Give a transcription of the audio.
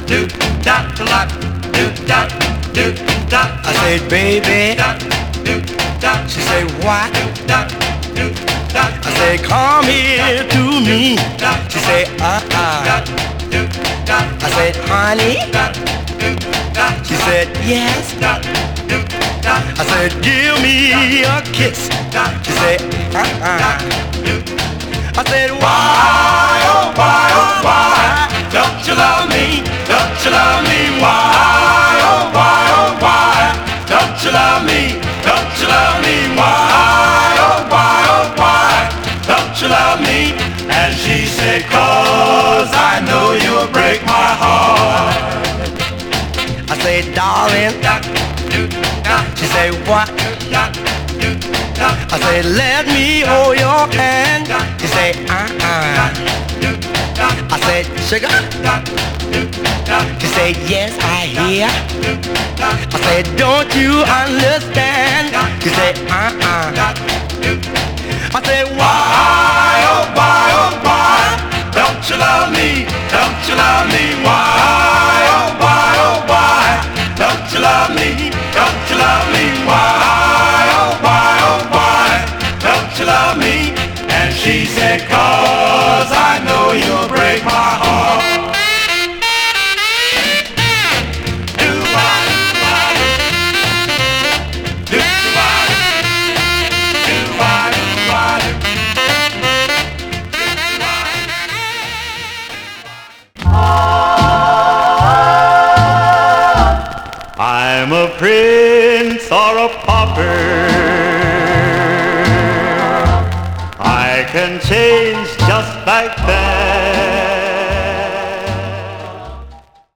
do da da la do da do da. I said, baby. Do da. She said, what? Da do da. I said, come here to me. She said, Do da. I said, honey. Do da. She said, yes. Do da. I said, give me a kiss. She said, I said, why, oh why, don't you love me? Don't you love me? Why, oh why, don't you love me? Don't you love me? Why, oh why, don't you love me? And she said, 'cause I know you'll break my heart. I said, darling. She said, what? I said, let me hold your hand. She said, I said, sugar. She said, yes, I hear. I said, don't you understand? She said, I said, Why, oh why, don't you love me? Don't you love me? Why, oh why, don't you love me? Don't you love me? Why, oh why, don't you love me? And she said, 'cause I know you'll break my heart. I'm a prince or a pauper. I can change just like that.